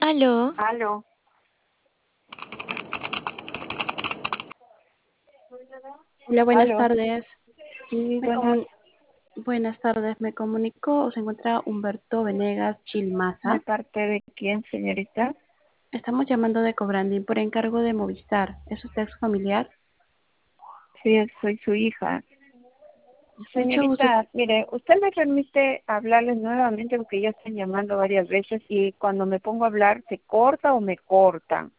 Aló, Aló. Hola, buenas Aló. tardes. Sí, Me buenas. comun- Buenas tardes. Me comunicó, se encuentra Humberto Venegas ¿De Chilmaza. parte de quién, señorita? Estamos llamando de Cobrandín por encargo de Movistar. ¿Es usted su familiar? Sí, soy su hija. Mucho gusto. Señorita, mire, usted me permite hablarles nuevamente porque ya están llamando varias veces y cuando me pongo a hablar se corta o me cortan.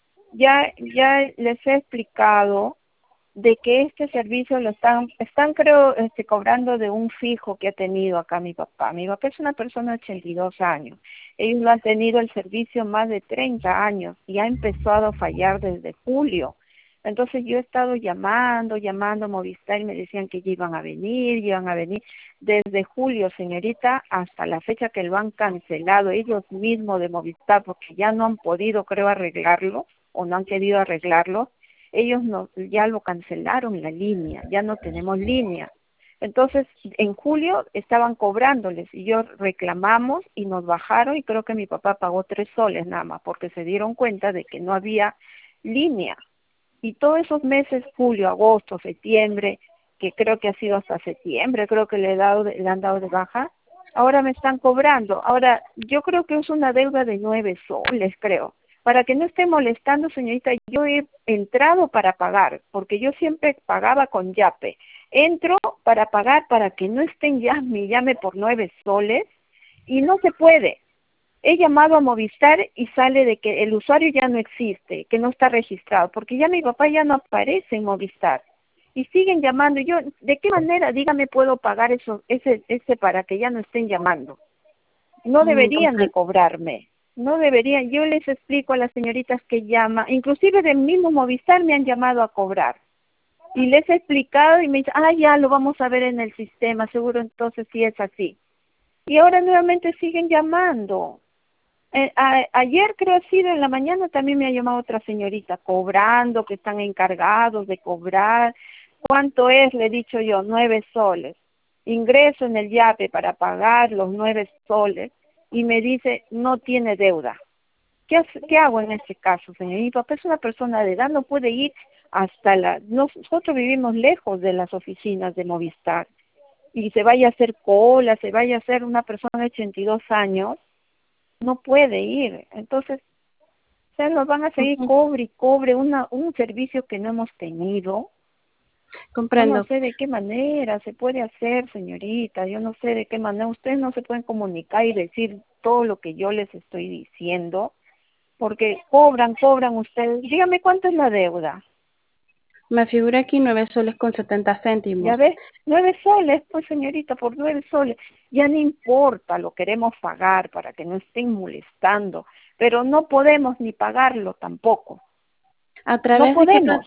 Ya les he explicado de que este servicio lo están creo, cobrando de un fijo que ha tenido acá mi papá. Mi papá es una persona de 82 años. Ellos lo han tenido el servicio más de 30 años y ha empezado a fallar desde julio. Entonces yo he estado llamando a Movistar y me decían que ya iban a venir desde julio, señorita, hasta la fecha que lo han cancelado ellos mismos de Movistar porque ya no han podido, creo, arreglarlo o no han querido arreglarlo. Ellos ya lo cancelaron la línea, ya no tenemos línea. Entonces, en julio estaban cobrándoles y yo reclamamos y nos bajaron y creo que mi papá pagó 3 soles nada más porque se dieron cuenta de que no había línea. Y todos esos meses, julio, agosto, septiembre, que creo que ha sido hasta septiembre, creo que le han dado de baja, ahora me están cobrando. Ahora, yo creo que es una deuda de 9 soles, creo. Para que no esté molestando, señorita, yo he entrado para pagar, porque yo siempre pagaba con Yape. Entro para pagar para que no estén llame por 9 soles y no se puede. He llamado a Movistar y sale de que el usuario ya no existe, que no está registrado, porque ya mi papá ya no aparece en Movistar. Y siguen llamando. Yo, ¿de qué manera, dígame, puedo pagar ese para que ya no estén llamando? No deberían de Comprendo. cobrarme. No deberían. Yo les explico a las señoritas que llaman, inclusive del mismo Movistar me han llamado a cobrar. Y les he explicado y me dicen, ya lo vamos a ver en el sistema, seguro entonces sí es así. Y ahora nuevamente siguen llamando. Ayer creo ha sido en la mañana también me ha llamado otra señorita cobrando, que están encargados de cobrar. ¿Cuánto es? Le he dicho yo, 9 soles. Ingreso en el YAPE para pagar los 9 soles y me dice, no tiene deuda. ¿Qué hago en este caso, señor? Mi papá es una persona de edad, no puede ir hasta nosotros vivimos lejos de las oficinas de Movistar y se vaya a hacer cola, se vaya a hacer una persona de 82 años, no puede ir. Entonces, o nos van a seguir Ujú. cobre y cobre un servicio que no hemos tenido. Yo no Comprendo. sé de qué manera se puede hacer, señorita. Yo no sé de qué manera. Ustedes no se pueden comunicar y decir todo lo que yo les estoy diciendo, porque cobran ustedes. Dígame cuánto es la deuda. Me figura aquí 9 soles con 70 céntimos. ¿Ya ves? 9 soles, pues señorita, por 9 soles. Ya no importa, lo queremos pagar para que no estén molestando, pero no podemos ni pagarlo tampoco. ¿A No través de qué podemos.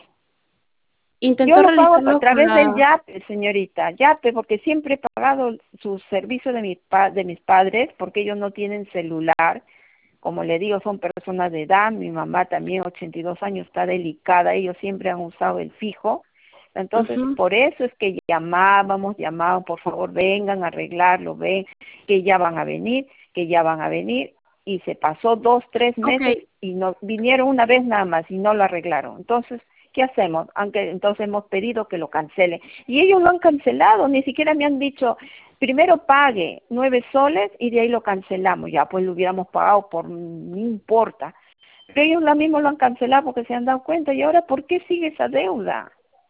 Yo intentó lo pago a realizarlo con través del la... YAPE, señorita, YAPE, porque siempre he pagado su servicio de mis padres, porque ellos no tienen celular. Como le digo, son personas de edad, mi mamá también, 82 años, está delicada, ellos siempre han usado el fijo. Entonces, Ujú. por eso es que llamábamos, por favor, vengan a arreglarlo, ven, que ya van a venir, que ya van a venir. Y se pasó 2, 3 meses Ok. y no vinieron una vez nada más y no lo arreglaron. Entonces, ¿qué hacemos? Aunque entonces hemos pedido que lo cancelen. Y ellos lo han cancelado, ni siquiera me han dicho, primero pague 9 soles y de ahí lo cancelamos. Ya pues lo hubiéramos pagado no importa. Pero ellos mismos lo han cancelado porque se han dado cuenta. ¿Y ahora por qué sigue esa deuda?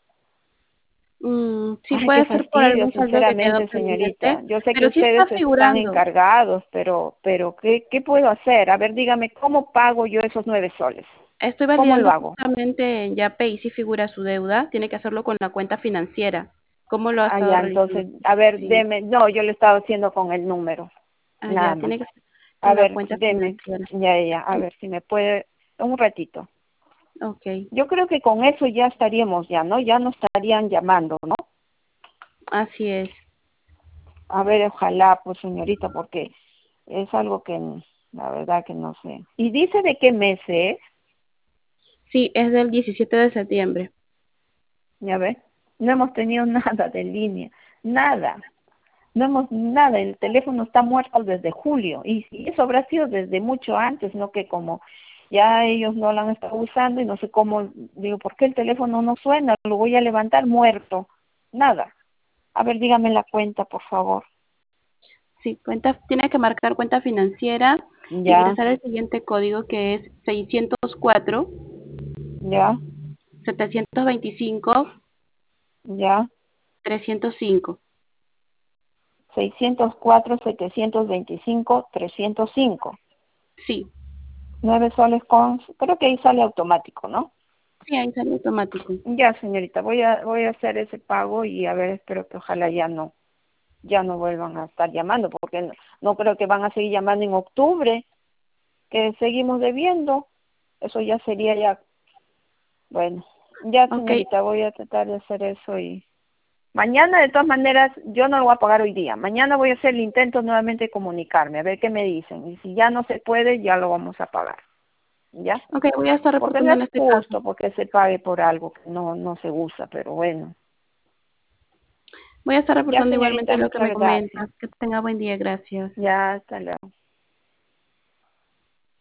Sí, Ay, qué puede ser por fastidio, algún saldo que quedó sinceramente, pendiente, señorita. Yo sé que pero sí está ustedes están figurando. encargados, pero ¿qué puedo hacer? A ver, dígame, ¿cómo pago yo esos 9 soles? Estoy ¿Cómo lo validando hago? justamente en Yape y si figura su deuda, tiene que hacerlo con la cuenta financiera. ¿Cómo lo ha estado Ya, realizando? entonces, a ver, Sí. no, yo lo estaba haciendo con el número, nada Ya, más. tiene que ser A con la ver, cuenta deme, financiera. a ver si me puede, un ratito. Ok, Yo creo que con eso ya estaríamos ya, ¿no? Ya nos estarían llamando, ¿no? así es. A ver, ojalá, pues señorita, porque es algo que la verdad que no sé. ¿Y dice de qué mes es? Sí, es del 17 de septiembre. Ya ves, no hemos tenido nada de línea, nada. No hemos nada, el teléfono está muerto desde julio y eso habrá sido desde mucho antes, no que como ya ellos no lo han estado usando y no sé cómo, digo, ¿por qué el teléfono no suena? Lo voy a levantar muerto, nada. A ver, dígame la cuenta, por favor. Sí, tiene que marcar cuenta financiera, Ya, ingresar el siguiente código que es 604 ya, 725 ya. 305. 604-725-305. Sí, 9 soles con, creo que ahí sale automático, ¿no? sí, ahí sale automático. Ya, señorita, voy a hacer ese pago y a ver, espero que ojalá ya no vuelvan a estar llamando, porque no creo que van a seguir llamando en octubre, que seguimos debiendo. Eso ya sería ya, bueno, ya, Ok, señorita, voy a tratar de hacer eso y mañana, de todas maneras, yo no lo voy a pagar hoy día. Mañana voy a hacer el intento nuevamente de comunicarme, a ver qué me dicen. Y si ya no se puede, ya lo vamos a pagar. ¿Ya? ok, voy a estar Porque no reportando es en este caso. justo porque se pague por algo que no se usa, pero bueno. Voy a estar Ya, reportando igualmente señorita, lo que muchas me gracias. comentas. Que tenga buen día, gracias. Ya, hasta luego.